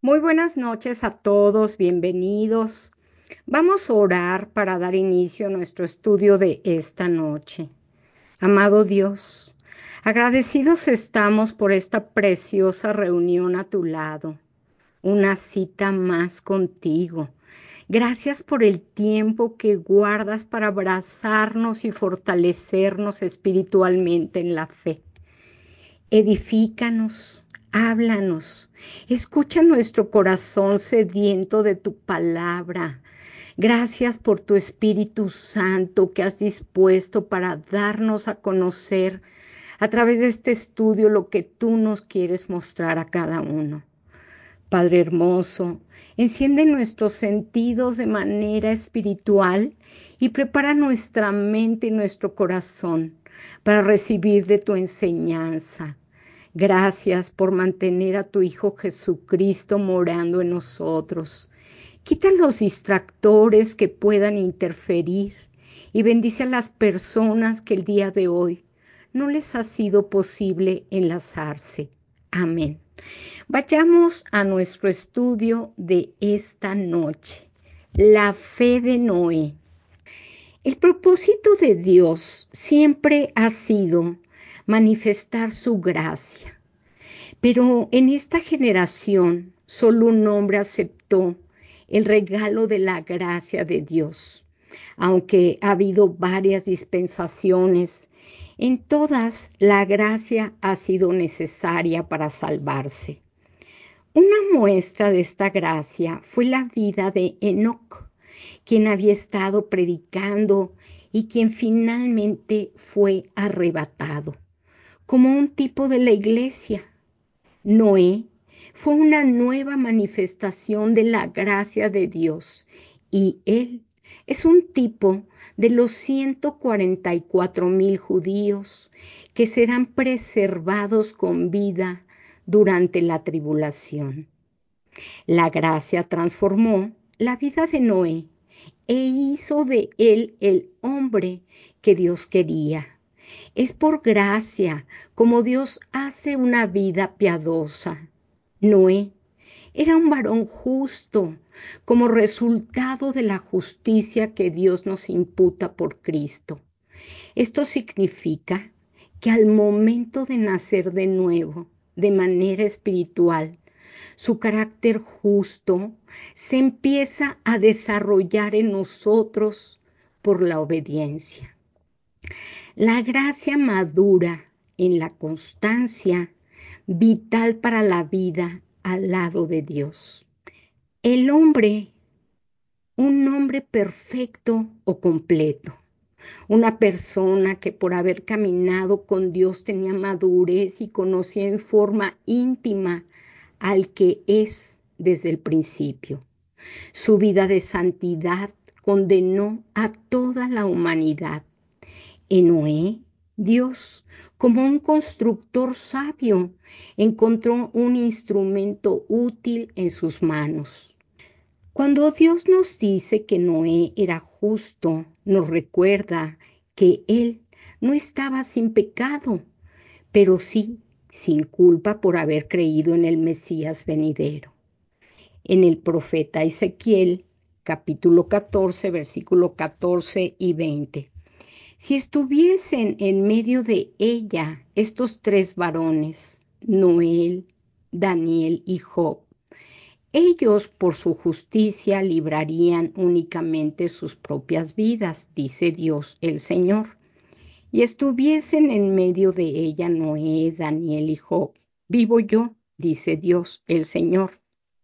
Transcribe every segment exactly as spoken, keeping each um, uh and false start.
Muy buenas noches a todos, bienvenidos. Vamos a orar para dar inicio a nuestro estudio de esta noche. Amado Dios, agradecidos estamos por esta preciosa reunión a tu lado, una cita más contigo. Gracias por el tiempo que guardas para abrazarnos y fortalecernos espiritualmente en la fe. Edifícanos, háblanos, escucha nuestro corazón sediento de tu palabra. Gracias por tu Espíritu Santo que has dispuesto para darnos a conocer a través de este estudio lo que tú nos quieres mostrar a cada uno. Padre hermoso, enciende nuestros sentidos de manera espiritual y prepara nuestra mente y nuestro corazón para recibir de tu enseñanza. Gracias por mantener a tu Hijo Jesucristo morando en nosotros. Quita los distractores que puedan interferir y bendice a las personas que el día de hoy no les ha sido posible enlazarse. Amén. Vayamos a nuestro estudio de esta noche. La fe de Noé. El propósito de Dios siempre ha sido manifestar su gracia. Pero en esta generación solo un hombre aceptó el regalo de la gracia de Dios. Aunque ha habido varias dispensaciones, en todas la gracia ha sido necesaria para salvarse. Una muestra de esta gracia fue la vida de Enoc, quien había estado predicando y quien finalmente fue arrebatado, como un tipo de la iglesia. Noé fue una nueva manifestación de la gracia de Dios y él es un tipo de los ciento cuarenta y cuatro mil judíos que serán preservados con vida durante la tribulación. La gracia transformó la vida de Noé e hizo de él el hombre que Dios quería. Es por gracia como Dios hace una vida piadosa. Noé era un varón justo como resultado de la justicia que Dios nos imputa por Cristo. Esto significa que al momento de nacer de nuevo, de manera espiritual, su carácter justo se empieza a desarrollar en nosotros por la obediencia. La gracia madura en la constancia vital para la vida al lado de Dios. El hombre, un hombre perfecto o completo, una persona que por haber caminado con Dios tenía madurez y conocía en forma íntima al que es desde el principio. Su vida de santidad condenó a toda la humanidad. En Noé, Dios, como un constructor sabio, encontró un instrumento útil en sus manos. Cuando Dios nos dice que Noé era justo, nos recuerda que él no estaba sin pecado, pero sí sin culpa por haber creído en el Mesías venidero. En el profeta Ezequiel, capítulo catorce, versículo catorce y veinte. Si estuviesen en medio de ella estos tres varones, Noé, Daniel y Job, ellos por su justicia librarían únicamente sus propias vidas, dice Dios el Señor. Y estuviesen en medio de ella Noé, Daniel y Job, vivo yo, dice Dios el Señor.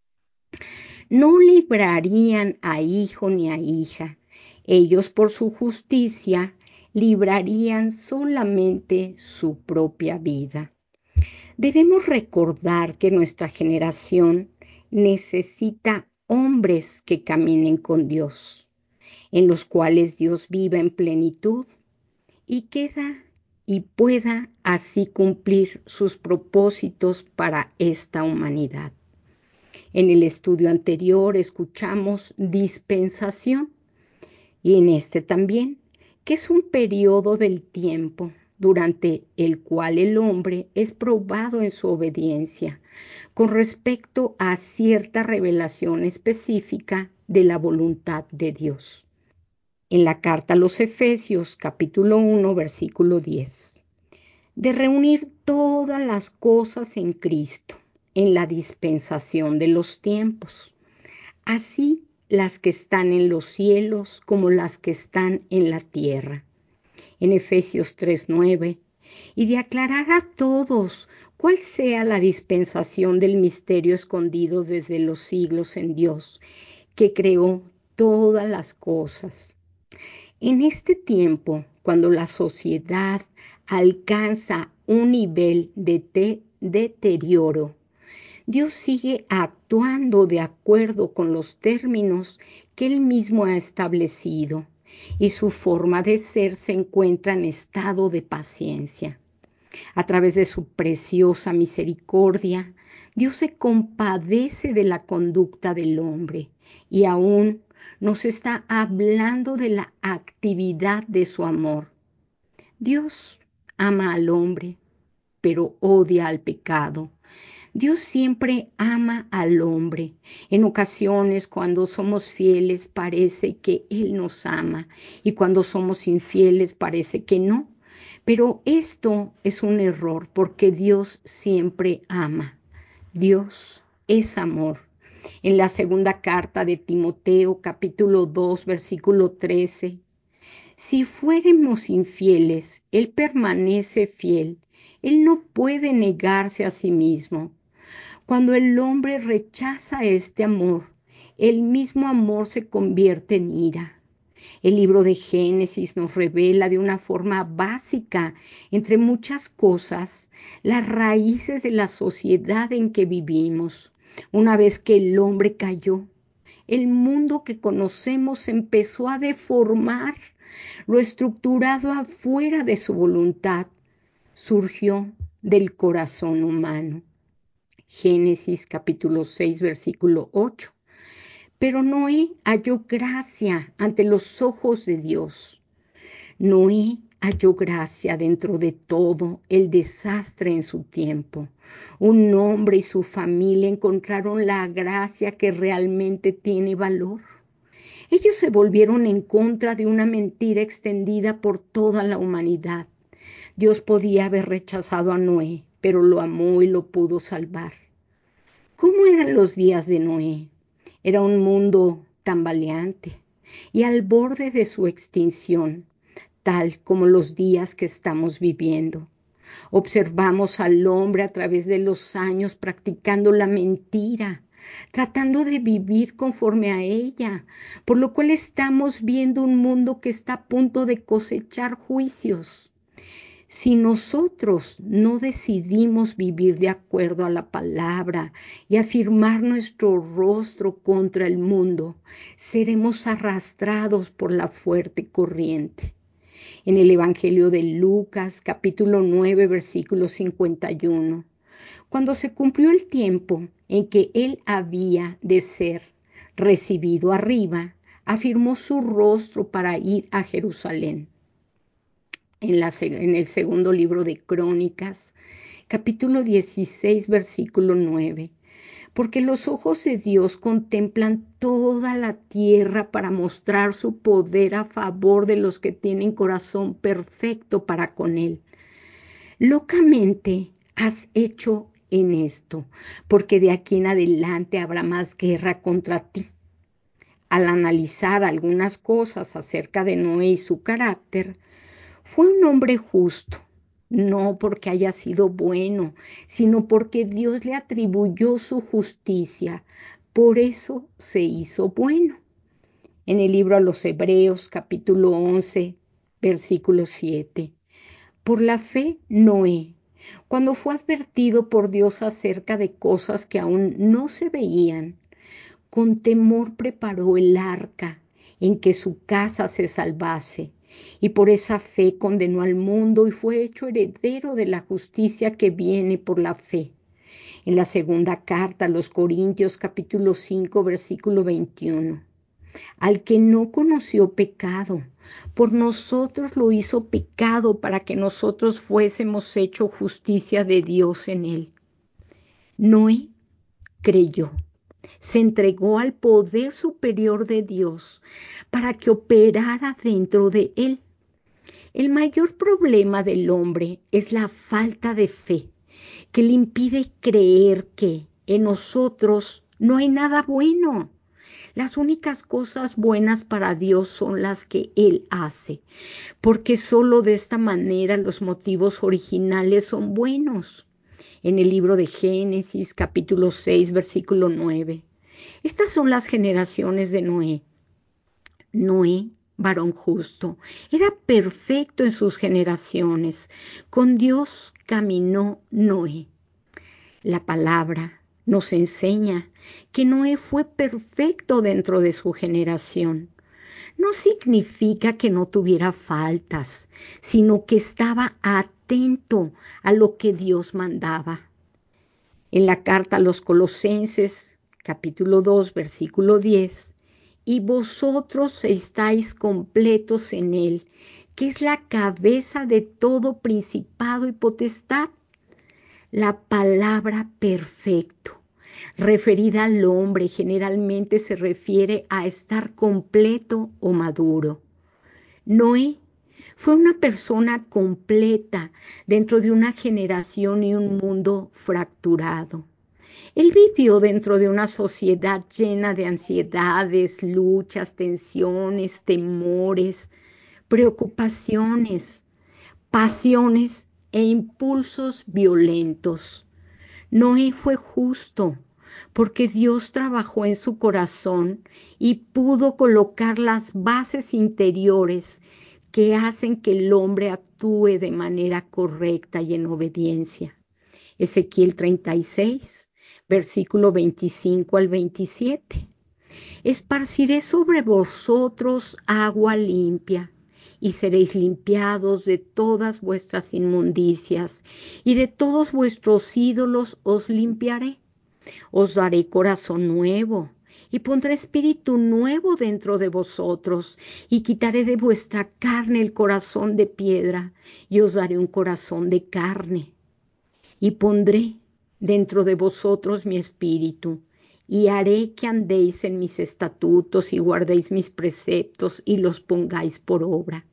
No librarían a hijo ni a hija, ellos por su justicia librarían solamente su propia vida. Debemos recordar que nuestra generación necesita hombres que caminen con Dios, en los cuales Dios viva en plenitud y queda y pueda así cumplir sus propósitos para esta humanidad. En el estudio anterior escuchamos dispensación y en este también, que es un periodo del tiempo durante el cual el hombre es probado en su obediencia con respecto a cierta revelación específica de la voluntad de Dios. En la carta a los Efesios, capítulo uno, versículo diez. De reunir todas las cosas en Cristo, en la dispensación de los tiempos, así las que están en los cielos como las que están en la tierra. En Efesios tres nueve, y de aclarar a todos cuál sea la dispensación del misterio escondido desde los siglos en Dios, que creó todas las cosas. En este tiempo, cuando la sociedad alcanza un nivel de te- deterioro, Dios sigue actuando de acuerdo con los términos que Él mismo ha establecido, y su forma de ser se encuentra en estado de paciencia. A través de su preciosa misericordia, Dios se compadece de la conducta del hombre y aún nos está hablando de la actividad de su amor. Dios ama al hombre, pero odia al pecado. Dios siempre ama al hombre. En ocasiones, cuando somos fieles, parece que Él nos ama, y cuando somos infieles, parece que no. Pero esto es un error, porque Dios siempre ama. Dios es amor. En la segunda carta de Timoteo, capítulo dos, versículo trece, si fuéramos infieles, Él permanece fiel. Él no puede negarse a sí mismo. Cuando el hombre rechaza este amor, el mismo amor se convierte en ira. El libro de Génesis nos revela de una forma básica, entre muchas cosas, las raíces de la sociedad en que vivimos. Una vez que el hombre cayó, el mundo que conocemos empezó a deformar. Lo estructurado afuera de su voluntad surgió del corazón humano. Génesis capítulo seis, versículo ocho. Pero Noé halló gracia ante los ojos de Dios. Noé halló gracia dentro de todo el desastre en su tiempo. Un hombre y su familia encontraron la gracia que realmente tiene valor. Ellos se volvieron en contra de una mentira extendida por toda la humanidad. Dios podía haber rechazado a Noé, pero lo amó y lo pudo salvar. ¿Cómo eran los días de Noé? Era un mundo tambaleante y al borde de su extinción, tal como los días que estamos viviendo. Observamos al hombre a través de los años practicando la mentira, tratando de vivir conforme a ella, por lo cual estamos viendo un mundo que está a punto de cosechar juicios. Si nosotros no decidimos vivir de acuerdo a la palabra y afirmar nuestro rostro contra el mundo, seremos arrastrados por la fuerte corriente. En el Evangelio de Lucas, capítulo nueve, versículo cincuenta y uno, cuando se cumplió el tiempo en que él había de ser recibido arriba, afirmó su rostro para ir a Jerusalén. En, la, en el segundo libro de Crónicas, capítulo dieciséis, versículo nueve. Porque los ojos de Dios contemplan toda la tierra para mostrar su poder a favor de los que tienen corazón perfecto para con Él. Locamente has hecho en esto, porque de aquí en adelante habrá más guerra contra ti. Al analizar algunas cosas acerca de Noé y su carácter, fue un hombre justo, no porque haya sido bueno, sino porque Dios le atribuyó su justicia. Por eso se hizo bueno. En el libro a los Hebreos, capítulo once, versículo siete. Por la fe, Noé, cuando fue advertido por Dios acerca de cosas que aún no se veían, con temor preparó el arca en que su casa se salvase. Y por esa fe condenó al mundo y fue hecho heredero de la justicia que viene por la fe. En la segunda carta a los Corintios, capítulo cinco, versículo veintiuno. Al que no conoció pecado, Por nosotros lo hizo pecado para que nosotros fuésemos hecho justicia de Dios en él. Noé creyó, se entregó al poder superior de Dios para que operara dentro de él. El mayor problema del hombre es la falta de fe, que le impide creer que en nosotros no hay nada bueno. Las únicas cosas buenas para Dios son las que Él hace, porque solo de esta manera los motivos originales son buenos. En el libro de Génesis, capítulo seis, versículo nueve. Estas son las generaciones de Noé. Noé, varón justo, era perfecto en sus generaciones. Con Dios caminó Noé. La palabra nos enseña que Noé fue perfecto dentro de su generación. No significa que no tuviera faltas, sino que estaba atento a lo que Dios mandaba. En la carta a los Colosenses, capítulo dos, versículo diez, y vosotros estáis completos en él, que es la cabeza de todo principado y potestad. La palabra perfecto, referida al hombre, generalmente se refiere a estar completo o maduro. Noé fue una persona completa dentro de una generación y un mundo fracturado. Él vivió dentro de una sociedad llena de ansiedades, luchas, tensiones, temores, preocupaciones, pasiones e impulsos violentos. Noé fue justo porque Dios trabajó en su corazón y pudo colocar las bases interiores que hacen que el hombre actúe de manera correcta y en obediencia. Ezequiel treinta y seis, versículo veinticinco al veintisiete. Esparciré sobre vosotros agua limpia, y seréis limpiados de todas vuestras inmundicias, y de todos vuestros ídolos os limpiaré. Os daré corazón nuevo, y pondré espíritu nuevo dentro de vosotros, y quitaré de vuestra carne el corazón de piedra, y os daré un corazón de carne. Y pondré dentro de vosotros mi espíritu, y haré que andéis en mis estatutos y guardéis mis preceptos y los pongáis por obra.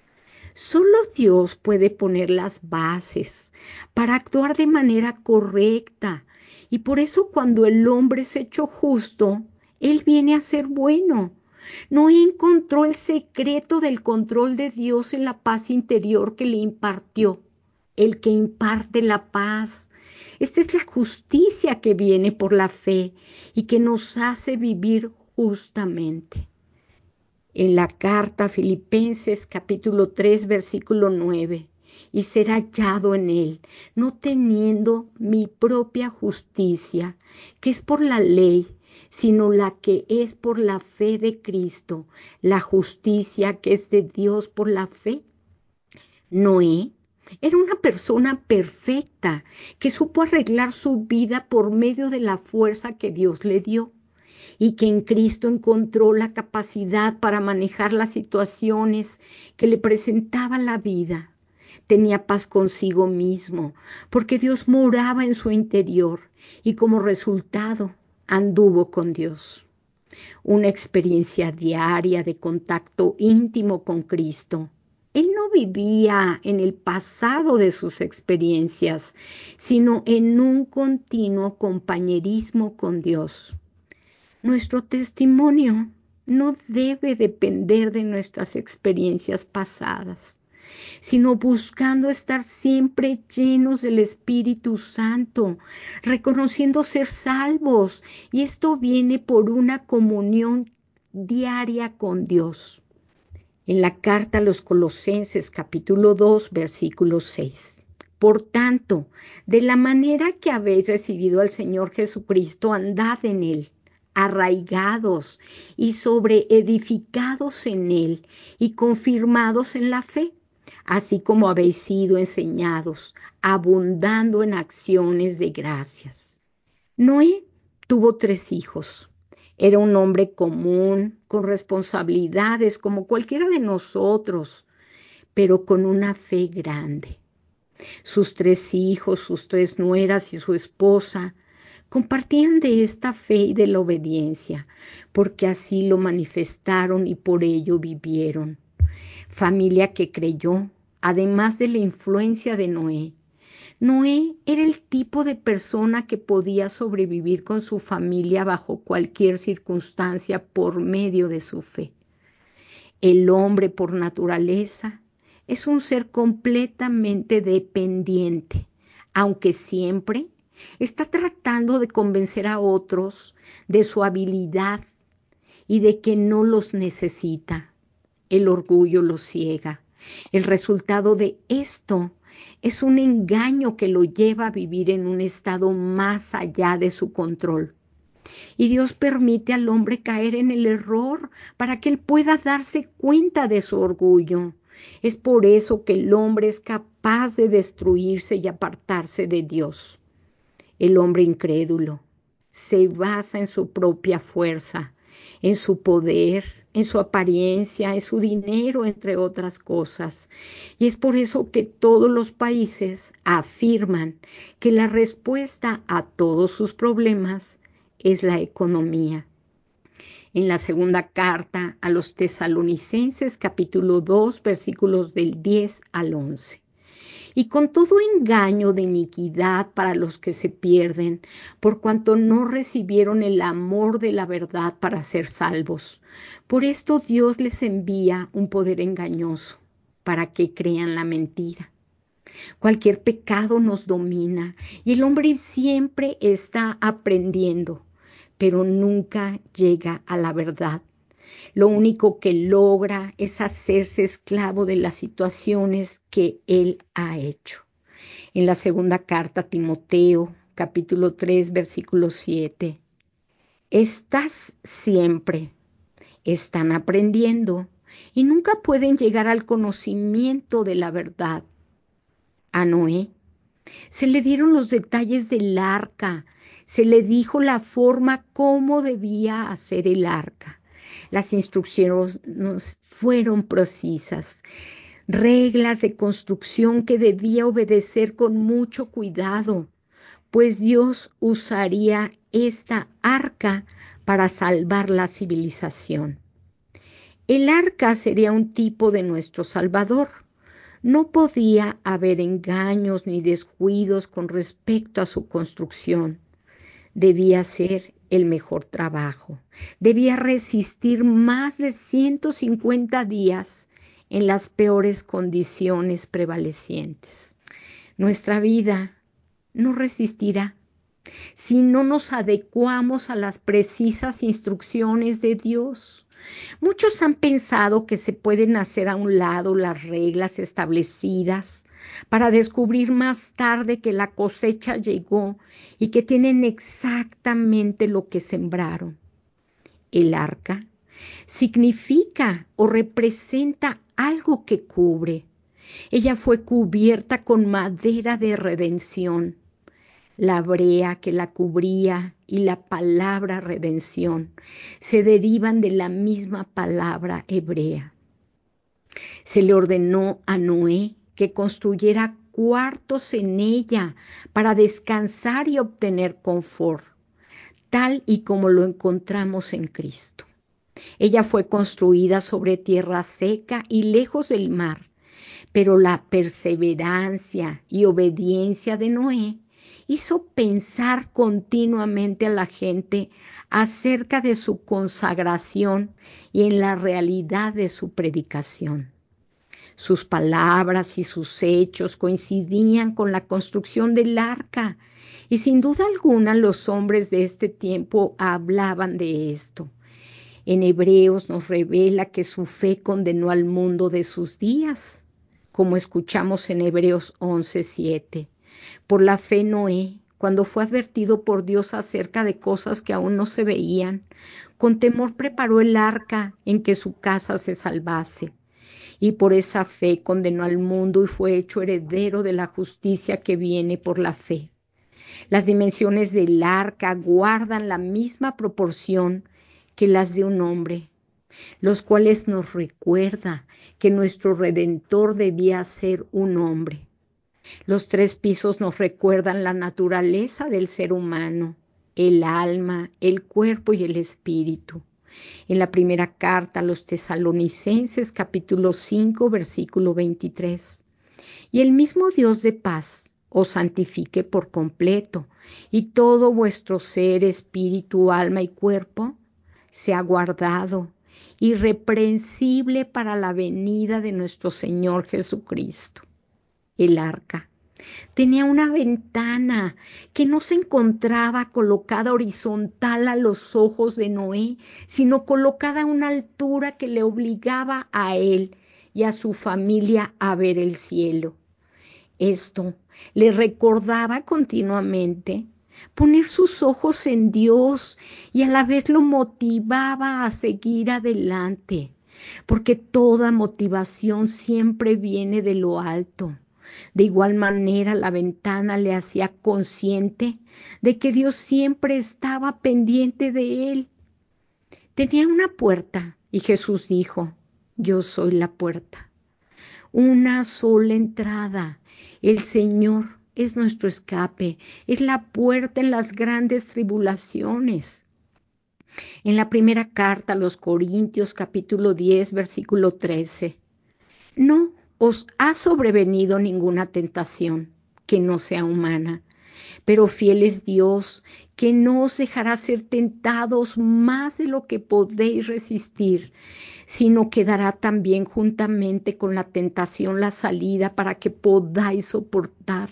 Solo Dios puede poner las bases para actuar de manera correcta, y por eso cuando el hombre es hecho justo, Él viene a ser bueno. No encontró el secreto del control de Dios en la paz interior que le impartió, el que imparte la paz. Esta es la justicia que viene por la fe y que nos hace vivir justamente. En la carta a Filipenses capítulo tres versículo nueve, y ser hallado en él, no teniendo mi propia justicia, que es por la ley, sino la que es por la fe de Cristo, la justicia que es de Dios por la fe. Noé era una persona perfecta que supo arreglar su vida por medio de la fuerza que Dios le dio y que en Cristo encontró la capacidad para manejar las situaciones que le presentaba la vida. Tenía paz consigo mismo porque Dios moraba en su interior y como resultado anduvo con Dios. Una experiencia diaria de contacto íntimo con Cristo. Él no vivía en el pasado de sus experiencias, sino en un continuo compañerismo con Dios. Nuestro testimonio no debe depender de nuestras experiencias pasadas, sino buscando estar siempre llenos del Espíritu Santo, reconociendo ser salvos, y esto viene por una comunión diaria con Dios. En la carta a los Colosenses capítulo dos versículo seis. Por tanto, de la manera que habéis recibido al Señor Jesucristo, andad en él, arraigados y sobreedificados en él y confirmados en la fe, así como habéis sido enseñados, abundando en acciones de gracias. Noé tuvo tres hijos, Era un hombre común, con responsabilidades como cualquiera de nosotros, pero con una fe grande. Sus tres hijos, sus tres nueras y su esposa compartían de esta fe y de la obediencia, porque así lo manifestaron y por ello vivieron. Familia que creyó, además de la influencia de Noé. Noé era el tipo de persona que podía sobrevivir con su familia bajo cualquier circunstancia por medio de su fe. El hombre por naturaleza es un ser completamente dependiente, aunque siempre está tratando de convencer a otros de su habilidad y de que no los necesita. El orgullo lo ciega. El resultado de esto es un engaño que lo lleva a vivir en un estado más allá de su control. Y Dios permite al hombre caer en el error para que él pueda darse cuenta de su orgullo. Es por eso que el hombre es capaz de destruirse y apartarse de Dios. El hombre incrédulo se basa en su propia fuerza, en su poder, en su apariencia, en su dinero, entre otras cosas. Y es por eso que todos los países afirman que la respuesta a todos sus problemas es la economía. En la segunda carta a los Tesalonicenses, capítulo dos, versículos del diez al once. Y con todo engaño de iniquidad para los que se pierden, por cuanto no recibieron el amor de la verdad para ser salvos. Por esto Dios les envía un poder engañoso, para que crean la mentira. Cualquier pecado nos domina y el hombre siempre está aprendiendo, pero nunca llega a la verdad. Lo único que logra es hacerse esclavo de las situaciones que él ha hecho. En la segunda carta a Timoteo, capítulo tres, versículo siete. Estás siempre, están aprendiendo y nunca pueden llegar al conocimiento de la verdad. A Noé se le dieron los detalles del arca, se le dijo la forma cómo debía hacer el arca. Las instrucciones fueron precisas, reglas de construcción que debía obedecer con mucho cuidado, pues Dios usaría esta arca para salvar la civilización. El arca sería un tipo de nuestro Salvador. No podía haber engaños ni descuidos con respecto a su construcción. Debía ser el mejor trabajo. Debía resistir más de ciento cincuenta días en las peores condiciones prevalecientes. Nuestra vida no resistirá si no nos adecuamos a las precisas instrucciones de Dios. Muchos han pensado que se pueden hacer a un lado las reglas establecidas para descubrir más tarde que la cosecha llegó y que tienen exactamente lo que sembraron. El arca significa o representa algo que cubre. Ella fue cubierta con madera de redención. La brea que la cubría y la palabra redención se derivan de la misma palabra hebrea. Se le ordenó a Noé que construyera cuartos en ella para descansar y obtener confort, tal y como lo encontramos en Cristo. Ella fue construida sobre tierra seca y lejos del mar, pero la perseverancia y obediencia de Noé hizo pensar continuamente a la gente acerca de su consagración y en la realidad de su predicación. Sus palabras y sus hechos coincidían con la construcción del arca, y sin duda alguna los hombres de este tiempo hablaban de esto. En Hebreos nos revela que su fe condenó al mundo de sus días, como escuchamos en Hebreos once, siete. Por la fe Noé, cuando fue advertido por Dios acerca de cosas que aún no se veían, con temor preparó el arca en que su casa se salvase. Y por esa fe condenó al mundo y fue hecho heredero de la justicia que viene por la fe. Las dimensiones del arca guardan la misma proporción que las de un hombre, los cuales nos recuerda que nuestro Redentor debía ser un hombre. Los tres pisos nos recuerdan la naturaleza del ser humano, el alma, el cuerpo y el espíritu. En la primera carta a los Tesalonicenses, capítulo cinco, versículo veintitrés. Y el mismo Dios de paz os santifique por completo, y todo vuestro ser, espíritu, alma y cuerpo sea guardado, irreprensible para la venida de nuestro Señor Jesucristo. El arca tenía una ventana que no se encontraba colocada horizontal a los ojos de Noé, sino colocada a una altura que le obligaba a él y a su familia a ver el cielo. Esto le recordaba continuamente poner sus ojos en Dios y a la vez lo motivaba a seguir adelante, porque toda motivación siempre viene de lo alto. De igual manera, la ventana le hacía consciente de que Dios siempre estaba pendiente de él. Tenía una puerta y Jesús dijo: yo soy la puerta. Una sola entrada. El Señor es nuestro escape, es la puerta en las grandes tribulaciones. En la primera carta a los Corintios, capítulo diez, versículo trece. No os ha sobrevenido ninguna tentación que no sea humana, pero fiel es Dios, que no os dejará ser tentados más de lo que podéis resistir, sino que dará también juntamente con la tentación la salida para que podáis soportar.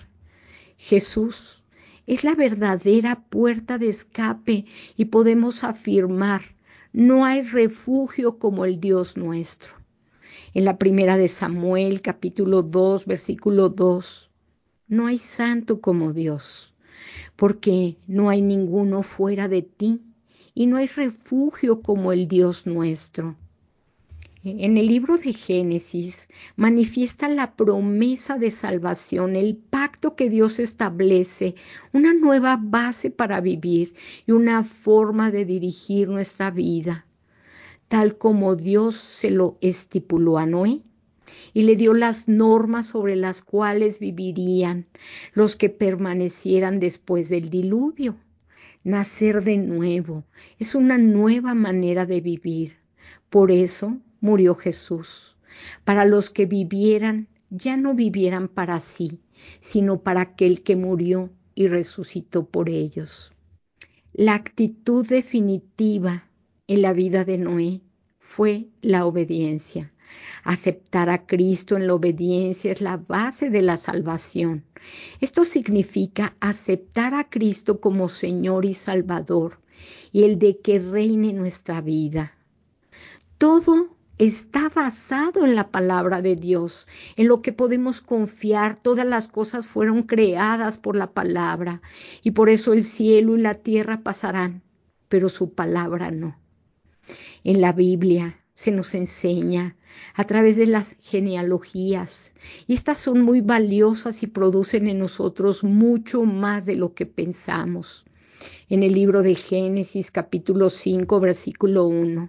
Jesús es la verdadera puerta de escape y podemos afirmar: no hay refugio como el Dios nuestro. En la primera de Samuel, capítulo dos, versículo dos, no hay santo como Dios, porque no hay ninguno fuera de ti, y no hay refugio como el Dios nuestro. En el libro de Génesis manifiesta la promesa de salvación, el pacto que Dios establece, una nueva base para vivir y una forma de dirigir nuestra vida, tal como Dios se lo estipuló a Noé y le dio las normas sobre las cuales vivirían los que permanecieran después del diluvio. Nacer de nuevo es una nueva manera de vivir. Por eso murió Jesús, para los que vivieran, ya no vivieran para sí, sino para aquel que murió y resucitó por ellos. La actitud definitiva en la vida de Noé fue la obediencia. Aceptar a Cristo en la obediencia es la base de la salvación. Esto significa aceptar a Cristo como Señor y Salvador y el de que reine nuestra vida. Todo está basado en la palabra de Dios, en lo que podemos confiar. Todas las cosas fueron creadas por la palabra y por eso el cielo y la tierra pasarán, pero su palabra no. En la Biblia se nos enseña a través de las genealogías, y estas son muy valiosas y producen en nosotros mucho más de lo que pensamos. En el libro de Génesis, capítulo cinco, versículo uno.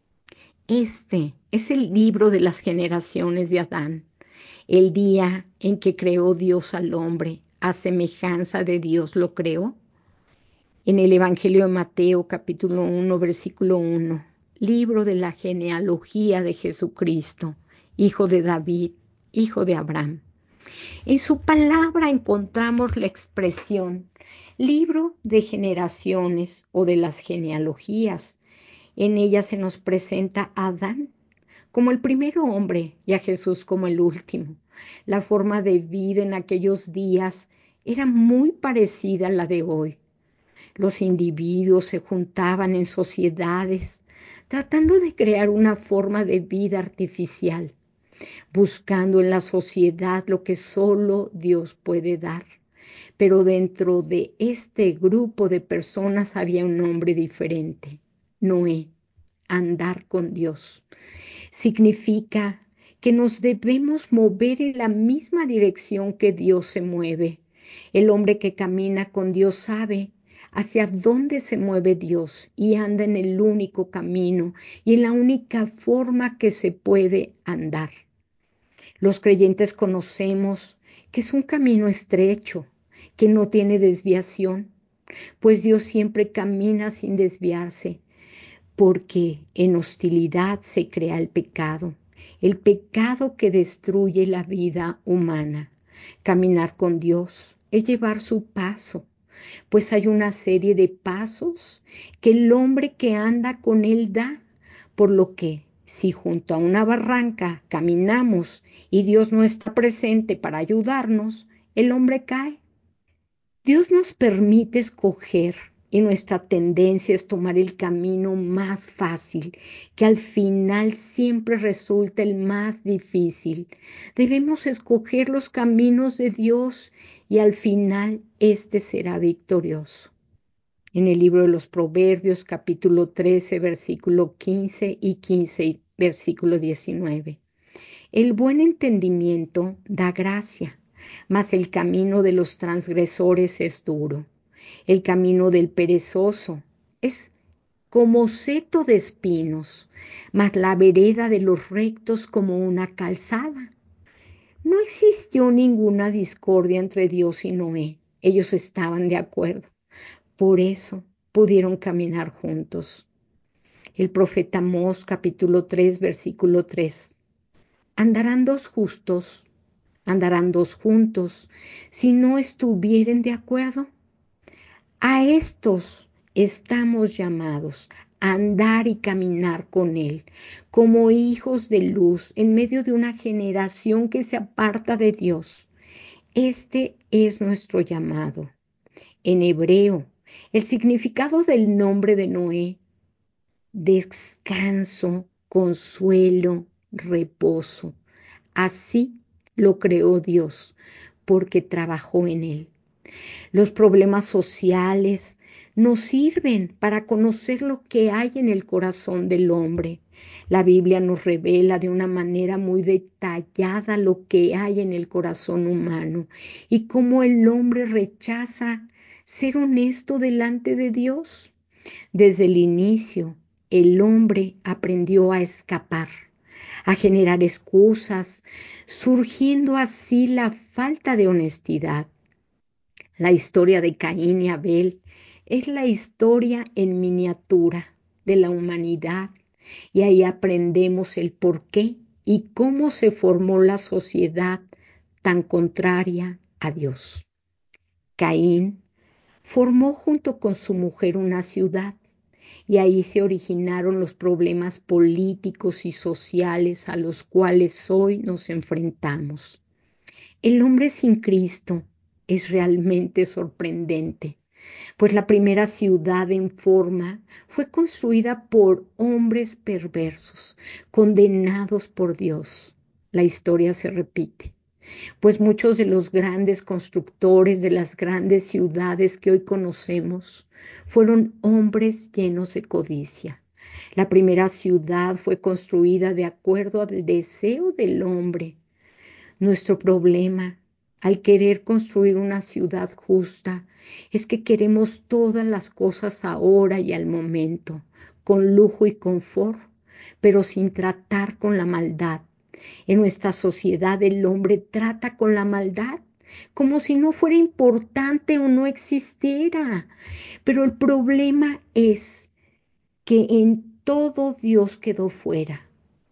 Este es el libro de las generaciones de Adán, el día en que creó Dios al hombre, a semejanza de Dios lo creó. En el Evangelio de Mateo, capítulo uno, versículo uno, libro de la genealogía de Jesucristo, hijo de David, hijo de Abraham. En su palabra encontramos la expresión libro de generaciones o de las genealogías. En ella se nos presenta a Adán como el primer hombre y a Jesús como el último. La forma de vida en aquellos días era muy parecida a la de hoy. Los individuos se juntaban en sociedades tratando de crear una forma de vida artificial, buscando en la sociedad lo que solo Dios puede dar. Pero dentro de este grupo de personas había un hombre diferente: Noé. Andar con Dios significa que nos debemos mover en la misma dirección que Dios se mueve. El hombre que camina con Dios sabe hacia dónde se mueve Dios y anda en el único camino y en la única forma que se puede andar. Los creyentes conocemos que es un camino estrecho, que no tiene desviación, pues Dios siempre camina sin desviarse, porque en hostilidad se crea el pecado, el pecado que destruye la vida humana. Caminar con Dios es llevar su paso, pues hay una serie de pasos que el hombre que anda con Él da, por lo que si junto a una barranca caminamos y Dios no está presente para ayudarnos, el hombre cae. Dios nos permite escoger y nuestra tendencia es tomar el camino más fácil, que al final siempre resulta el más difícil. Debemos escoger los caminos de Dios y al final este será victorioso. En el libro de los Proverbios, capítulo trece, versículo quince y quince, versículo diecinueve. El buen entendimiento da gracia, mas el camino de los transgresores es duro. El camino del perezoso es como seto de espinos, mas la vereda de los rectos como una calzada. No existió ninguna discordia entre Dios y Noé. Ellos estaban de acuerdo. Por eso pudieron caminar juntos. El profeta Amós, capítulo tres, versículo tres. Andarán dos justos, andarán dos juntos, si no estuvieren de acuerdo. A estos estamos llamados a andar y caminar con Él, como hijos de luz en medio de una generación que se aparta de Dios. Este es nuestro llamado. En hebreo, el significado del nombre de Noé: descanso, consuelo, reposo. Así lo creó Dios, porque trabajó en él. Los problemas sociales nos sirven para conocer lo que hay en el corazón del hombre. La Biblia nos revela de una manera muy detallada lo que hay en el corazón humano y cómo el hombre rechaza ser honesto delante de Dios. Desde el inicio, el hombre aprendió a escapar, a generar excusas, surgiendo así la falta de honestidad. La historia de Caín y Abel es la historia en miniatura de la humanidad y ahí aprendemos el por qué y cómo se formó la sociedad tan contraria a Dios. Caín formó junto con su mujer una ciudad y ahí se originaron los problemas políticos y sociales a los cuales hoy nos enfrentamos. El hombre sin Cristo es realmente sorprendente, pues la primera ciudad en forma fue construida por hombres perversos, condenados por Dios. La historia se repite, pues muchos de los grandes constructores de las grandes ciudades que hoy conocemos fueron hombres llenos de codicia. La primera ciudad fue construida de acuerdo al deseo del hombre. Nuestro problema, al querer construir una ciudad justa, es que queremos todas las cosas ahora y al momento, con lujo y confort, pero sin tratar con la maldad. En nuestra sociedad el hombre trata con la maldad como si no fuera importante o no existiera. Pero el problema es que en todo Dios quedó fuera.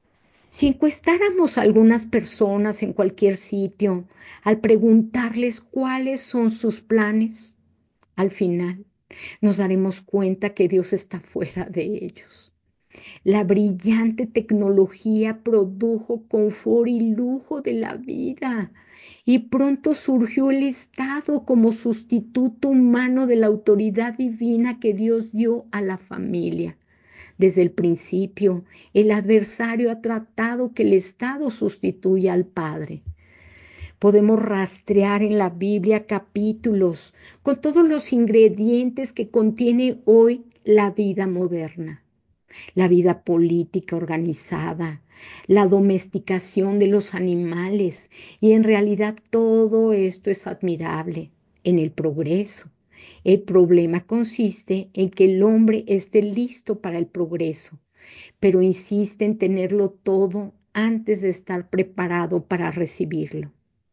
Si encuestáramos a algunas personas en cualquier sitio, al preguntarles cuáles son sus planes, al final nos daremos cuenta que Dios está fuera de ellos. La brillante tecnología produjo confort y lujo de la vida y pronto surgió el Estado como sustituto humano de la autoridad divina que Dios dio a la familia. Desde el principio, el adversario ha tratado que el Estado sustituya al Padre. Podemos rastrear en la Biblia capítulos con todos los ingredientes que contiene hoy la vida moderna. La vida política organizada, la domesticación de los animales, y en realidad todo esto es admirable en el progreso, El problema consiste en que el hombre esté listo para el progreso, pero insiste en tenerlo todo antes de estar preparado para recibirlo.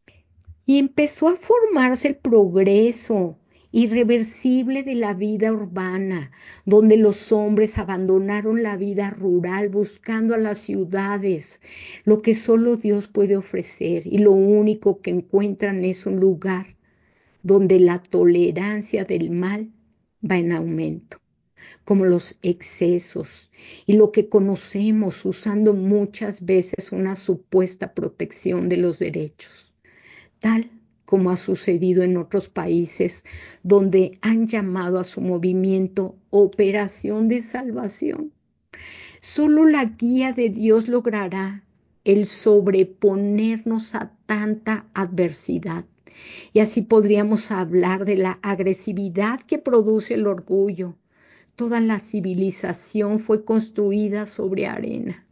Y empezó a formarse el progreso irreversible de la vida urbana, donde los hombres abandonaron la vida rural buscando a las ciudades, lo que solo Dios puede ofrecer, y lo único que encuentran es un lugar donde la tolerancia del mal va en aumento, como los excesos y lo que conocemos usando muchas veces una supuesta protección de los derechos, tal como ha sucedido en otros países donde han llamado a su movimiento Operación de Salvación. Solo la guía de Dios logrará el sobreponernos a tanta adversidad. Y así podríamos hablar de la agresividad que produce el orgullo. Toda la civilización fue construida sobre arena.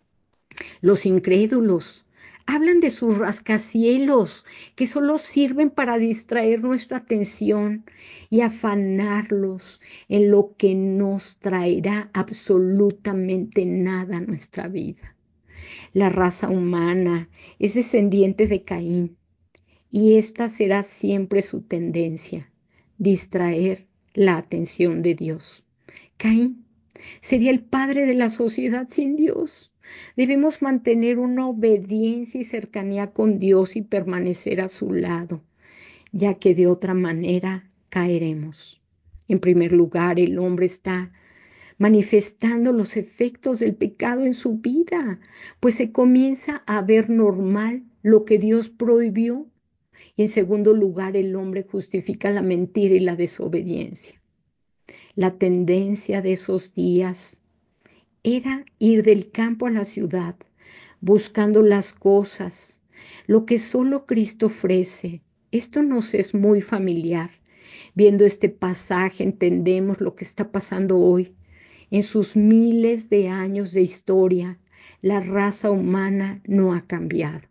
Los incrédulos hablan de sus rascacielos que solo sirven para distraer nuestra atención y afanarlos en lo que nos traerá absolutamente nada a nuestra vida. La raza humana es descendiente de Caín y esta será siempre su tendencia, distraer la atención de Dios. Caín sería el padre de la sociedad sin Dios. Debemos mantener una obediencia y cercanía con Dios y permanecer a su lado, ya que de otra manera caeremos. En primer lugar, el hombre está manifestando los efectos del pecado en su vida, pues se comienza a ver normal lo que Dios prohibió. Y en segundo lugar, el hombre justifica la mentira y la desobediencia. La tendencia de esos días era ir del campo a la ciudad, buscando las cosas, lo que solo Cristo ofrece. Esto nos es muy familiar. Viendo este pasaje entendemos lo que está pasando hoy. En sus miles de años de historia, la raza humana no ha cambiado.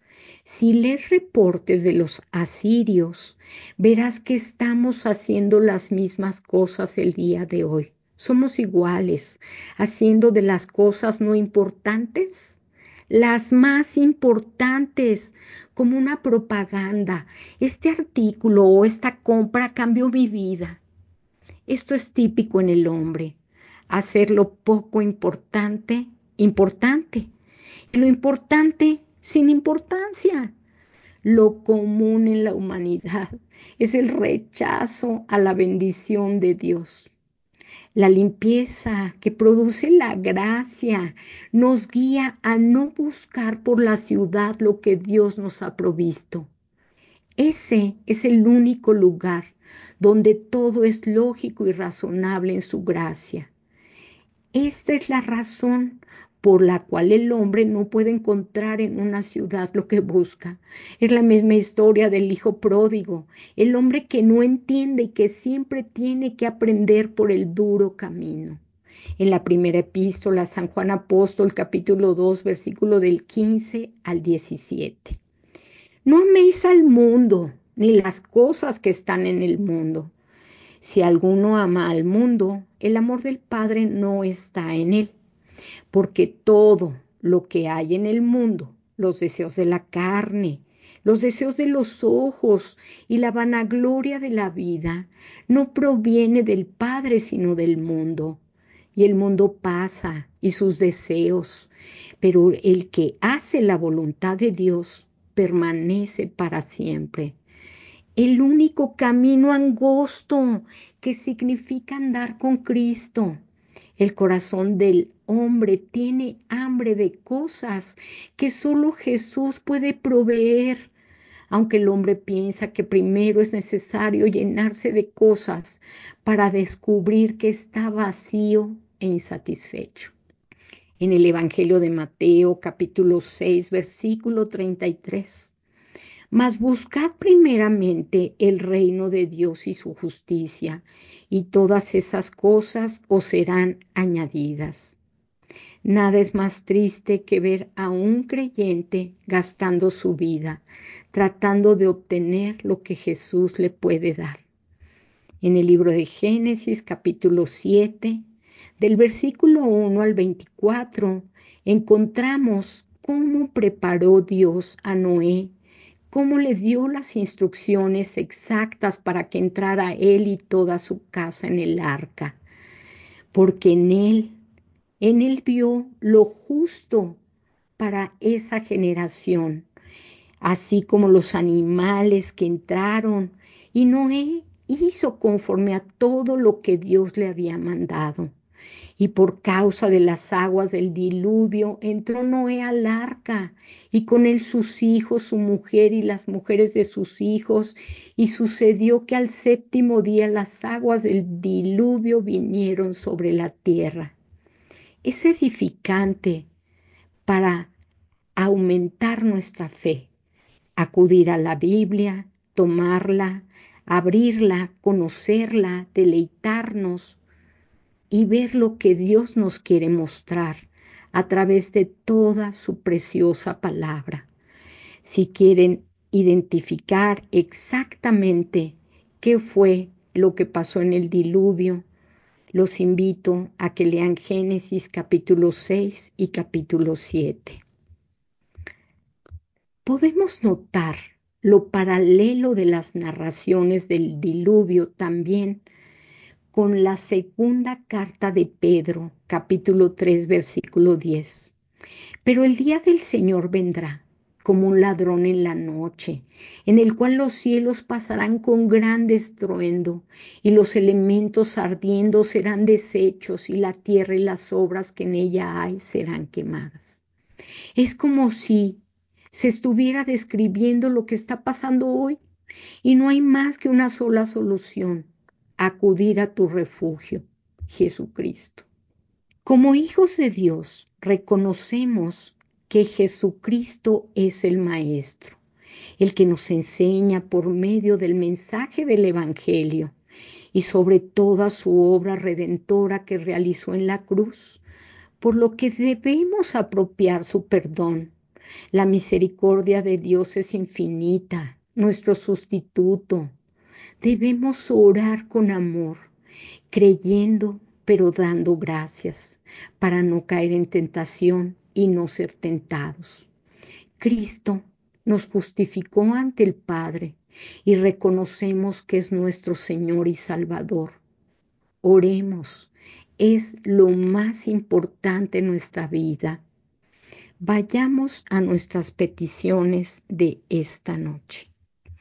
Si lees reportes de los asirios, verás que estamos haciendo las mismas cosas el día de hoy. Somos iguales, haciendo de las cosas no importantes las más importantes, como una propaganda. Este artículo o esta compra cambió mi vida. Esto es típico en el hombre, hacer lo poco importante, importante, y lo importante sin importancia. Lo común en la humanidad es el rechazo a la bendición de Dios. La limpieza que produce la gracia nos guía a no buscar por la ciudad lo que Dios nos ha provisto. Ese es el único lugar donde todo es lógico y razonable en su gracia. Esta es la razón por la cual el hombre no puede encontrar en una ciudad lo que busca. Es la misma historia del hijo pródigo, el hombre que no entiende y que siempre tiene que aprender por el duro camino. En la primera epístola, San Juan Apóstol, capítulo dos, versículo del quince al diecisiete. No améis al mundo, ni las cosas que están en el mundo. Si alguno ama al mundo, el amor del Padre no está en él, porque todo lo que hay en el mundo, los deseos de la carne, los deseos de los ojos y la vanagloria de la vida, no proviene del Padre, sino del mundo. Y el mundo pasa y sus deseos, pero el que hace la voluntad de Dios permanece para siempre. El único camino angosto que significa andar con Cristo. El corazón del hombre tiene hambre de cosas que solo Jesús puede proveer, aunque el hombre piensa que primero es necesario llenarse de cosas para descubrir que está vacío e insatisfecho. En el Evangelio de Mateo, capítulo seis, versículo treinta y tres. Mas buscad primeramente el reino de Dios y su justicia, y todas esas cosas os serán añadidas. Nada es más triste que ver a un creyente gastando su vida, tratando de obtener lo que Jesús le puede dar. En el libro de Génesis, capítulo siete, del versículo uno al veinticuatro, encontramos cómo preparó Dios a Noé, cómo le dio las instrucciones exactas para que entrara él y toda su casa en el arca, porque en él, en él vio lo justo para esa generación, así como los animales que entraron, y Noé hizo conforme a todo lo que Dios le había mandado. Y por causa de las aguas del diluvio entró Noé al arca, y con él sus hijos, su mujer y las mujeres de sus hijos. Y sucedió que al séptimo día las aguas del diluvio vinieron sobre la tierra. Es edificante para aumentar nuestra fe, acudir a la Biblia, tomarla, abrirla, conocerla, deleitarnos y ver lo que Dios nos quiere mostrar a través de toda su preciosa palabra. Si quieren identificar exactamente qué fue lo que pasó en el diluvio, los invito a que lean Génesis capítulo seis y capítulo siete. Podemos notar lo paralelo de las narraciones del diluvio también con la segunda carta de Pedro, capítulo tres, versículo diez. Pero el día del Señor vendrá como un ladrón en la noche, en el cual los cielos pasarán con gran estruendo, y los elementos ardiendo serán deshechos, y la tierra y las obras que en ella hay serán quemadas. Es como si se estuviera describiendo lo que está pasando hoy, y no hay más que una sola solución: acudir a tu refugio, Jesucristo. Como hijos de Dios, reconocemos que Jesucristo es el Maestro, el que nos enseña por medio del mensaje del Evangelio y sobre toda su obra redentora que realizó en la cruz, por lo que debemos apropiar su perdón. La misericordia de Dios es infinita, nuestro sustituto. Debemos orar con amor, creyendo pero dando gracias, para no caer en tentación y no ser tentados. Cristo nos justificó ante el Padre y reconocemos que es nuestro Señor y Salvador. Oremos, es lo más importante en nuestra vida. Vayamos a nuestras peticiones de esta noche.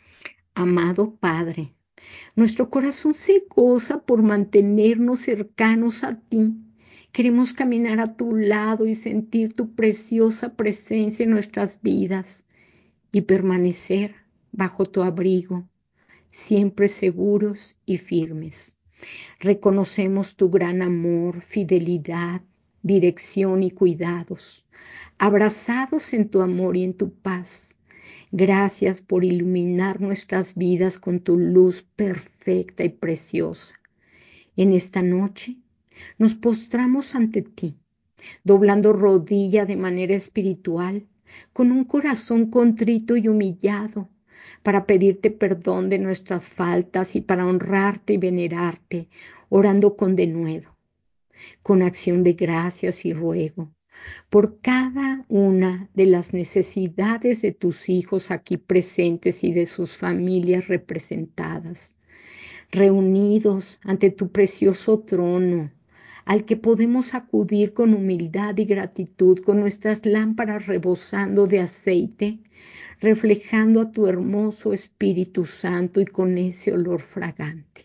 Amado Padre, nuestro corazón se goza por mantenernos cercanos a ti. Queremos caminar a tu lado y sentir tu preciosa presencia en nuestras vidas y permanecer bajo tu abrigo, siempre seguros y firmes. Reconocemos tu gran amor, fidelidad, dirección y cuidados, abrazados en tu amor y en tu paz. Gracias por iluminar nuestras vidas con tu luz perfecta y preciosa. En esta noche nos postramos ante ti, doblando rodilla de manera espiritual, con un corazón contrito y humillado, para pedirte perdón de nuestras faltas y para honrarte y venerarte, orando con denuedo, con acción de gracias y ruego por cada una de las necesidades de tus hijos aquí presentes y de sus familias representadas, reunidos ante tu precioso trono, al que podemos acudir con humildad y gratitud, con nuestras lámparas rebosando de aceite, reflejando a tu hermoso Espíritu Santo y con ese olor fragante.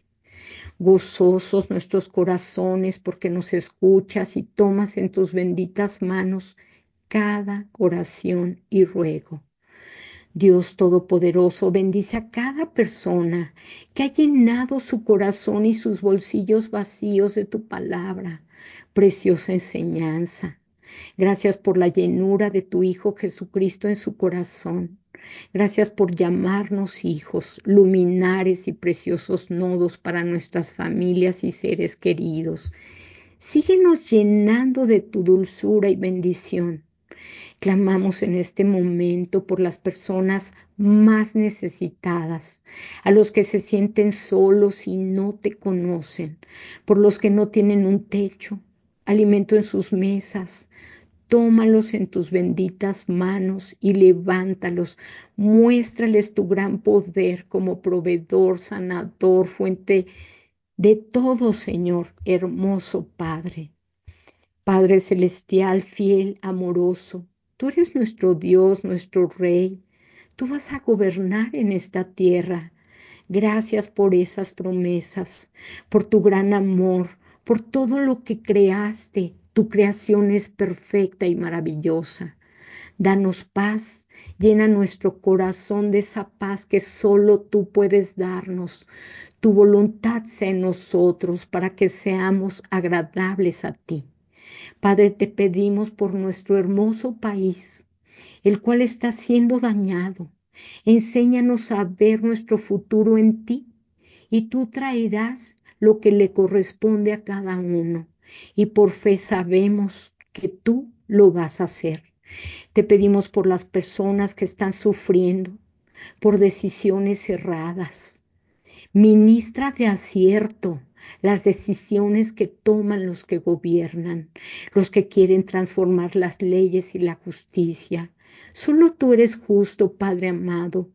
Gozosos nuestros corazones porque nos escuchas y tomas en tus benditas manos cada oración y ruego. Dios Todopoderoso, bendice a cada persona que ha llenado su corazón y sus bolsillos vacíos de tu palabra, preciosa enseñanza. Gracias por la llenura de tu Hijo Jesucristo en su corazón. Gracias por llamarnos hijos, luminares y preciosos nodos para nuestras familias y seres queridos. Síguenos llenando de tu dulzura y bendición. Clamamos en este momento por las personas más necesitadas, a los que se sienten solos y no te conocen, por los que no tienen un techo, alimento en sus mesas. Tómalos en tus benditas manos y levántalos. Muéstrales tu gran poder como proveedor, sanador, fuente de todo, Señor, hermoso Padre. Padre celestial, fiel, amoroso, tú eres nuestro Dios, nuestro Rey. Tú vas a gobernar en esta tierra. Gracias por esas promesas, por tu gran amor, por todo lo que creaste. Tu creación es perfecta y maravillosa. Danos paz, llena nuestro corazón de esa paz que solo tú puedes darnos. Tu voluntad sea en nosotros para que seamos agradables a ti. Padre, te pedimos por nuestro hermoso país, el cual está siendo dañado. Enséñanos a ver nuestro futuro en ti y tú traerás lo que le corresponde a cada uno. Y por fe sabemos que tú lo vas a hacer. Te pedimos por las personas que están sufriendo, por decisiones erradas. Ministra de acierto las decisiones que toman los que gobiernan, los que quieren transformar las leyes y la justicia. Solo tú eres justo, Padre amado.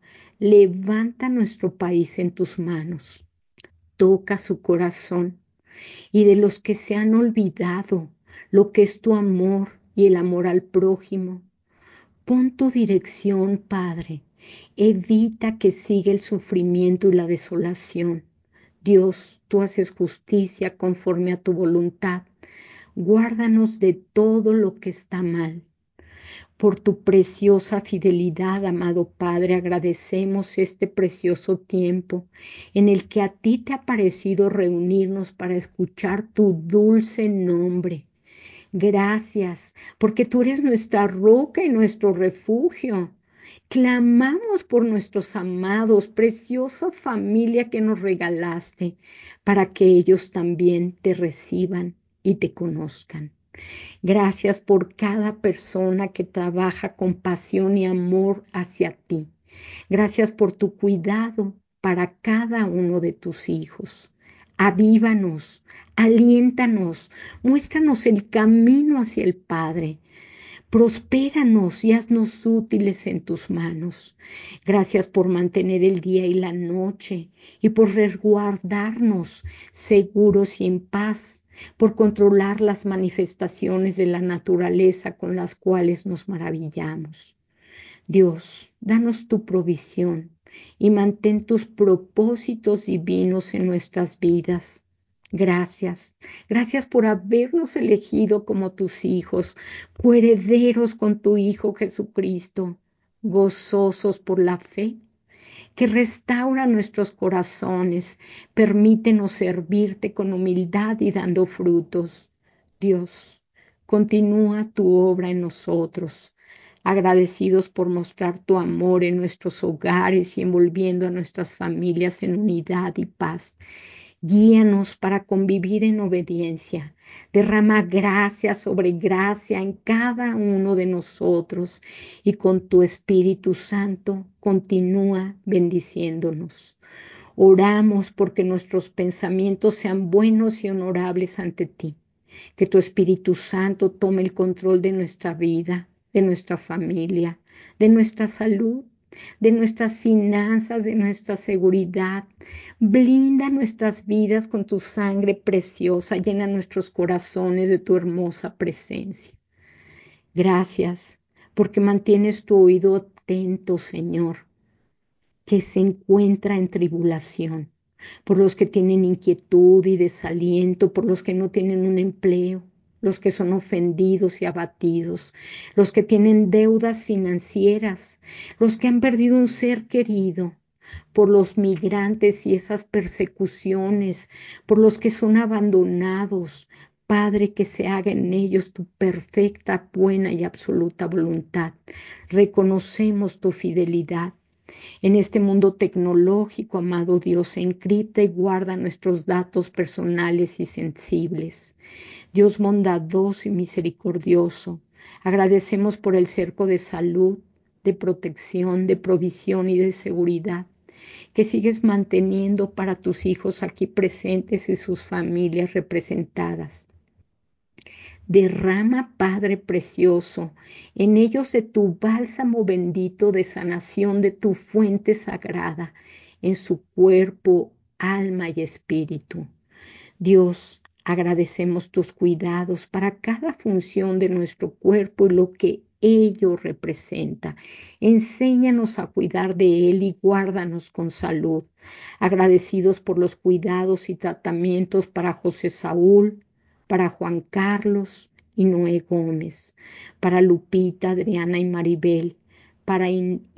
Levanta nuestro país en tus manos. Toca su corazón y de los que se han olvidado lo que es tu amor y el amor al prójimo. Pon tu dirección, Padre. Evita que siga el sufrimiento y la desolación. Dios, tú haces justicia conforme a tu voluntad. Guárdanos de todo lo que está mal. Por tu preciosa fidelidad, amado Padre, agradecemos este precioso tiempo en el que a ti te ha parecido reunirnos para escuchar tu dulce nombre. Gracias, porque tú eres nuestra roca y nuestro refugio. Clamamos por nuestros amados, preciosa familia que nos regalaste, para que ellos también te reciban y te conozcan. Gracias por cada persona que trabaja con pasión y amor hacia ti. Gracias por tu cuidado para cada uno de tus hijos. Avívanos, aliéntanos, muéstranos el camino hacia el Padre. Prospéranos y haznos útiles en tus manos. Gracias por mantener el día y la noche y por resguardarnos seguros y en paz, por controlar las manifestaciones de la naturaleza con las cuales nos maravillamos. Dios, danos tu provisión y mantén tus propósitos divinos en nuestras vidas. Gracias, gracias por habernos elegido como tus hijos, coherederos con tu Hijo Jesucristo, gozosos por la fe que restaura nuestros corazones. Permítenos servirte con humildad y dando frutos. Dios, continúa tu obra en nosotros, agradecidos por mostrar tu amor en nuestros hogares y envolviendo a nuestras familias en unidad y paz. Guíanos para convivir en obediencia. Derrama gracia sobre gracia en cada uno de nosotros y con tu Espíritu Santo continúa bendiciéndonos. Oramos porque nuestros pensamientos sean buenos y honorables ante ti. Que tu Espíritu Santo tome el control de nuestra vida, de nuestra familia, de nuestra salud, de nuestras finanzas, de nuestra seguridad. Blinda nuestras vidas con tu sangre preciosa, llena nuestros corazones de tu hermosa presencia. Gracias, porque mantienes tu oído atento, Señor, que se encuentra en tribulación, por los que tienen inquietud y desaliento, por los que no tienen un empleo, los que son ofendidos y abatidos, los que tienen deudas financieras, los que han perdido un ser querido, por los migrantes y esas persecuciones, por los que son abandonados. Padre, que se haga en ellos tu perfecta, buena y absoluta voluntad. Reconocemos tu fidelidad. En este mundo tecnológico, amado Dios, encripta y guarda nuestros datos personales y sensibles. Dios bondadoso y misericordioso, Agradecemos por el cerco de salud, de protección, de provisión y de seguridad que sigues manteniendo para tus hijos aquí presentes y sus familias representadas. Derrama, Padre precioso, en ellos de tu bálsamo bendito de sanación, de tu fuente sagrada, en su cuerpo, alma y espíritu. Dios, agradecemos tus cuidados para cada función de nuestro cuerpo y lo que ello representa. Enséñanos a cuidar de él y guárdanos con salud. Agradecidos por los cuidados y tratamientos para José Saúl, para Juan Carlos y Noé Gómez, para Lupita, Adriana y Maribel, para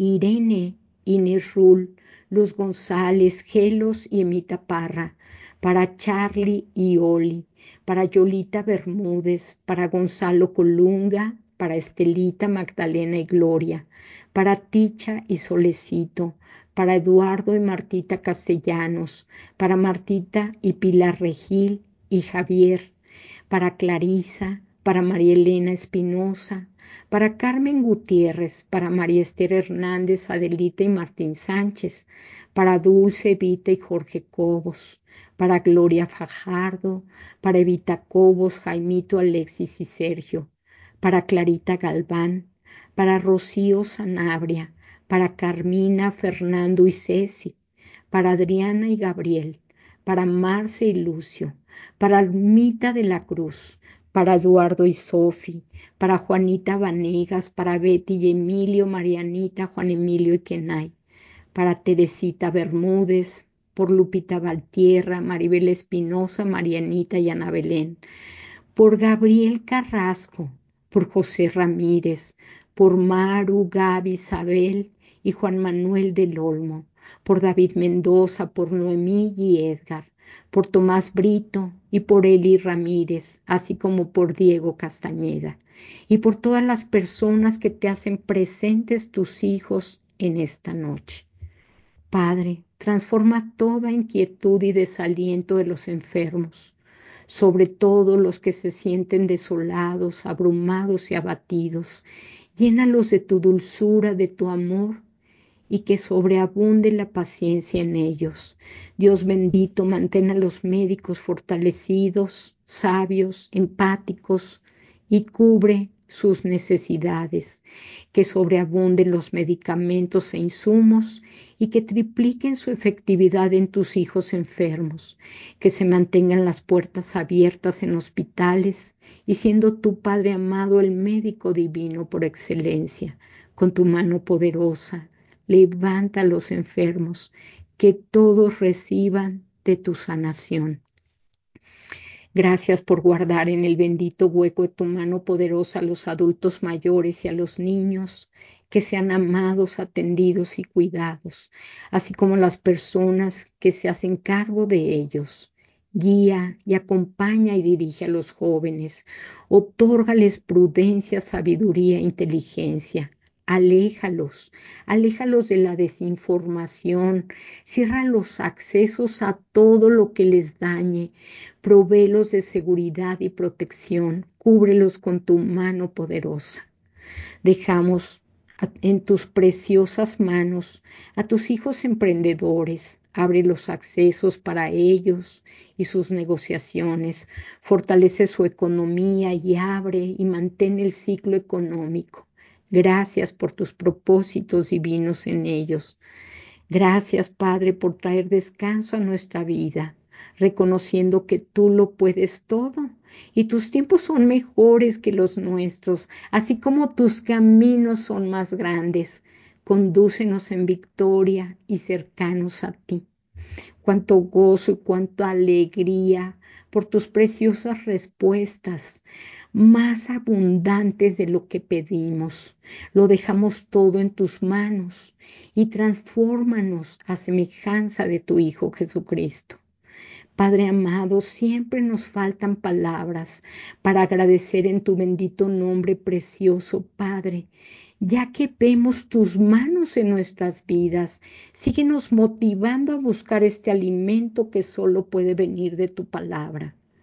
Irene y Nirrul, Luz González, Gelos y Emita Parra, para Charlie y Oli, para Yolita Bermúdez, para Gonzalo Colunga, para Estelita, Magdalena y Gloria, para Ticha y Solecito, para Eduardo y Martita Castellanos, para Martita y Pilar Regil y Javier, para Clarisa, para María Elena Espinosa, para Carmen Gutiérrez, para María Esther Hernández, Adelita y Martín Sánchez, para Dulce, Evita y Jorge Cobos, para Gloria Fajardo, para Evita Cobos, Jaimito, Alexis y Sergio, para Clarita Galván, para Rocío Sanabria, para Carmina, Fernando y Ceci, para Adriana y Gabriel, para Marce y Lucio, para Almita de la Cruz, para Eduardo y Sofi, para Juanita Vanegas, para Betty y Emilio, Marianita, Juan Emilio y Kenay, para Teresita Bermúdez, por Lupita Valtierra, Maribel Espinosa, Marianita y Ana Belén, por Gabriel Carrasco, por José Ramírez, por Maru, Gaby, Isabel y Juan Manuel del Olmo, por David Mendoza, por Noemí y Edgar, por Tomás Brito y por Eli Ramírez, así como por Diego Castañeda, y por todas las personas que te hacen presentes tus hijos en esta noche. Padre, transforma toda inquietud y desaliento de los enfermos, sobre todo los que se sienten desolados, abrumados y abatidos. Llénalos de tu dulzura, de tu amor, y que sobreabunde la paciencia en ellos. Dios bendito, mantén a los médicos fortalecidos, sabios, empáticos, y cubre sus necesidades, que sobreabunden los medicamentos e insumos y que tripliquen su efectividad en tus hijos enfermos, que se mantengan las puertas abiertas en hospitales y siendo tu Padre amado el médico divino por excelencia, con tu mano poderosa, levanta a los enfermos, que todos reciban de tu sanación. Gracias por guardar en el bendito hueco de tu mano poderosa a los adultos mayores y a los niños, que sean amados, atendidos y cuidados, así como las personas que se hacen cargo de ellos. Guía y acompaña y dirige a los jóvenes, otórgales prudencia, sabiduría e inteligencia. Aléjalos, aléjalos de la desinformación, cierra los accesos a todo lo que les dañe, provéelos de seguridad y protección, cúbrelos con tu mano poderosa. Dejamos en tus preciosas manos a tus hijos emprendedores, abre los accesos para ellos y sus negociaciones, fortalece su economía y abre y mantén el ciclo económico. Gracias por tus propósitos divinos en ellos. Gracias, Padre, por traer descanso a nuestra vida, reconociendo que tú lo puedes todo y tus tiempos son mejores que los nuestros, así como tus caminos son más grandes. Condúcenos en victoria y cercanos a ti. Cuánto gozo y cuánta alegría por tus preciosas respuestas, más abundantes de lo que pedimos. Lo dejamos todo en tus manos y transfórmanos a semejanza de tu Hijo Jesucristo. Padre amado, siempre nos faltan palabras para agradecer en tu bendito nombre precioso, Padre, ya que vemos tus manos en nuestras vidas. Síguenos motivando a buscar este alimento que solo puede venir de tu palabra.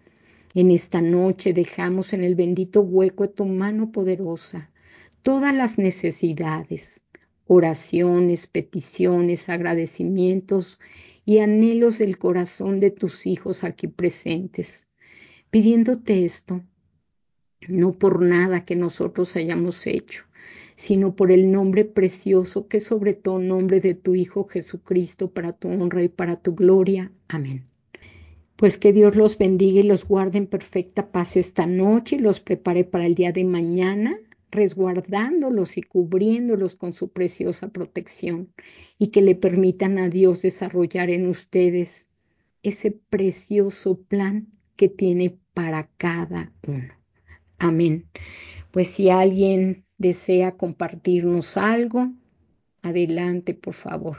En esta noche dejamos en el bendito hueco de tu mano poderosa todas las necesidades, oraciones, peticiones, agradecimientos y anhelos del corazón de tus hijos aquí presentes, pidiéndote esto, no por nada que nosotros hayamos hecho, sino por el nombre precioso que es sobre todo nombre de tu Hijo Jesucristo, para tu honra y para tu gloria. Amén. Pues que Dios los bendiga y los guarde en perfecta paz esta noche y los prepare para el día de mañana, resguardándolos y cubriéndolos con su preciosa protección, y que le permitan a Dios desarrollar en ustedes ese precioso plan que tiene para cada uno. Amén. Pues si alguien desea compartirnos algo, adelante, por favor.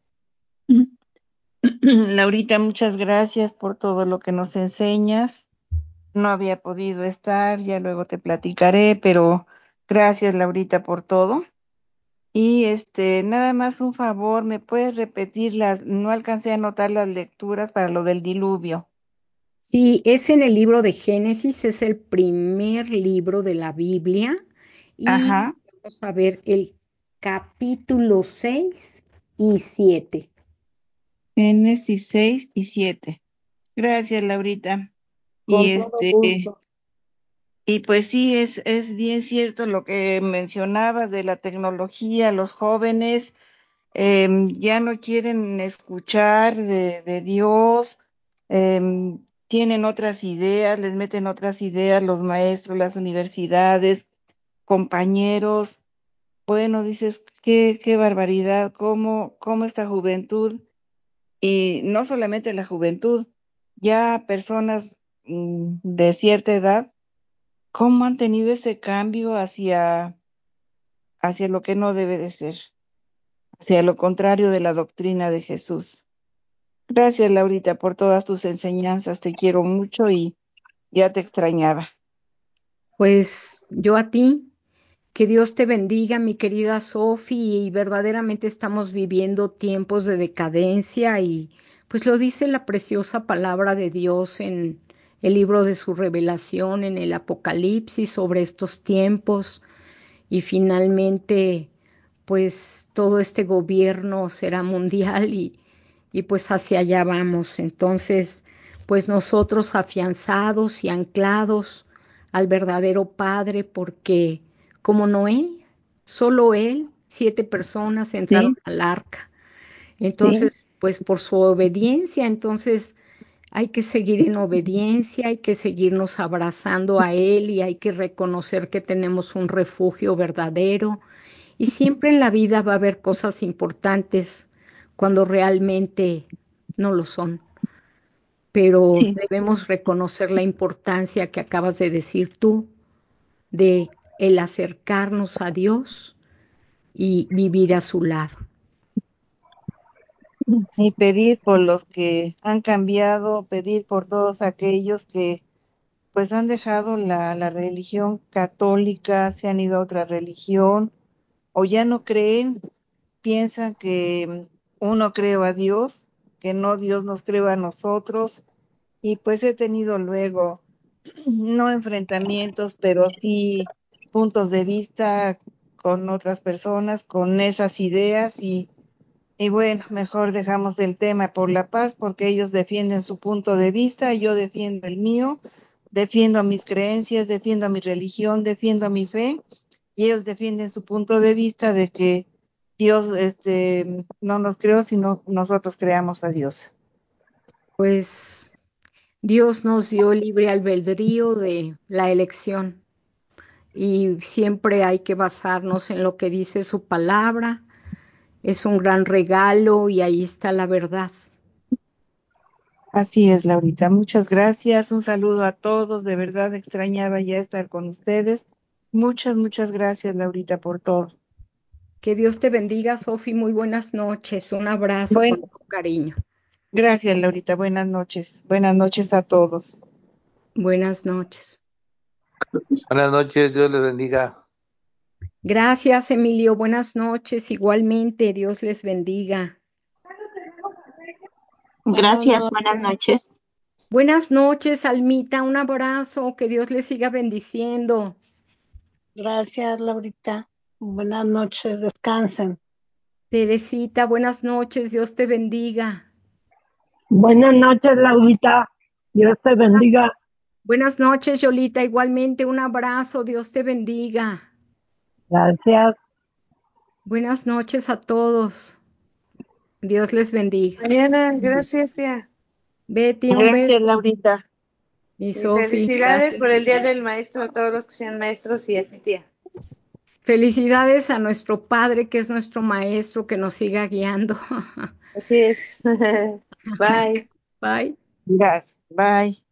Laurita, muchas gracias por todo lo que nos enseñas. No había podido estar, ya luego te platicaré, pero gracias, Laurita, por todo. Y este, nada más un favor, ¿me puedes repetir las? No alcancé a anotar las lecturas para lo del diluvio. Sí, es en el libro de Génesis, es el primer libro de la Biblia y Ajá, vamos a ver el capítulo seis y siete. Génesis seis y siete. Gracias, Laurita. Con Y todo este, gusto. y pues sí, es, es bien cierto lo que mencionabas de la tecnología, los jóvenes em, ya no quieren escuchar de, de Dios, em, tienen otras ideas, les meten otras ideas los maestros, las universidades, compañeros. Bueno, dices, qué, qué barbaridad, cómo, cómo esta juventud, y no solamente la juventud, ya personas mm, de cierta edad, cómo han tenido ese cambio hacia, hacia lo que no debe de ser, hacia lo contrario de la doctrina de Jesús. Gracias, Laurita, por todas tus enseñanzas. Te quiero mucho y ya te extrañaba. Pues yo a ti, que Dios te bendiga, mi querida Sofi, y verdaderamente estamos viviendo tiempos de decadencia y pues lo dice la preciosa palabra de Dios en el libro de su revelación, en el Apocalipsis, sobre estos tiempos. Y finalmente, pues todo este gobierno será mundial y, y pues hacia allá vamos. Entonces, pues nosotros afianzados y anclados al verdadero Padre, porque como Noé, solo él, siete personas entraron Sí, al arca. sí. Entonces, pues por su obediencia, entonces hay que seguir en obediencia, hay que seguirnos abrazando a Él y hay que reconocer que tenemos un refugio verdadero. Y siempre en la vida va a haber cosas importantes cuando realmente no lo son. Pero Sí. debemos reconocer la importancia que acabas de decir tú de el acercarnos a Dios y vivir a su lado. Y pedir por los que han cambiado, pedir por todos aquellos que pues han dejado la, la religión católica, se han ido a otra religión o ya no creen, piensan que mm, uno creó a Dios, que no Dios nos creó a nosotros. Y pues he tenido luego no enfrentamientos, pero sí puntos de vista con otras personas, con esas ideas y, y bueno, mejor dejamos el tema por la paz porque ellos defienden su punto de vista, yo defiendo el mío, defiendo mis creencias, defiendo mi religión, defiendo mi fe y ellos defienden su punto de vista de que Dios este, no nos creó, sino nosotros creamos a Dios. Pues Dios nos dio libre albedrío de la elección y siempre hay que basarnos en lo que dice su palabra. Es un gran regalo y ahí está la verdad. Así es, Laurita. Muchas gracias. Un saludo a todos. De verdad extrañaba ya estar con ustedes. Muchas, muchas gracias, Laurita, por todo. Que Dios te bendiga, Sofi. Muy buenas noches. Un abrazo con Bueno, todo cariño. gracias, Laurita. Buenas noches. Buenas noches a todos. Buenas noches. Buenas noches, Dios les bendiga. Gracias, Emilio. Buenas noches. Igualmente, Dios les bendiga. Gracias, buenas noches. Buenas noches, Almita, un abrazo, que Dios le siga bendiciendo. Gracias, Laurita. Buenas noches, descansen. Teresita, buenas noches, Dios te bendiga. Buenas noches, Laurita. Dios te bendiga. Buenas noches, Yolita, igualmente un abrazo, Dios te bendiga. Gracias. Buenas noches a todos. Dios les bendiga. Mariana, gracias, tía. Betty, un Gracias, beso. Laurita. Y Y Sofi, felicidades gracias. por el Día del Maestro a todos los que sean maestros y a ti, tía. Felicidades a nuestro Padre, que es nuestro Maestro, que nos siga guiando. Así es. Bye. Bye. Gracias. Bye.